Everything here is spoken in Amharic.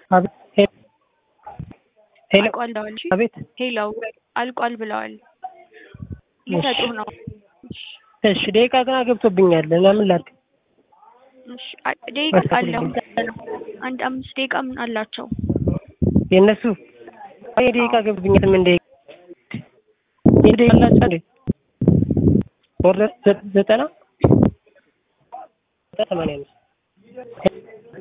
አቤት ሄሎ አቤት ሄሎ አልቋል ብለዋል ሊሰጡህ ነው እሺ ደቂቃ ግን ገብቶብኛል ለምን ላድርግ እሺ ደቂቃ አለው አንድ 5 ደቂቃ ምን አላቸው የነሱ ደቂቃ ገብቶብኛል ምን ደቂቃ አላቸው እንዴ ኦርደር 90 85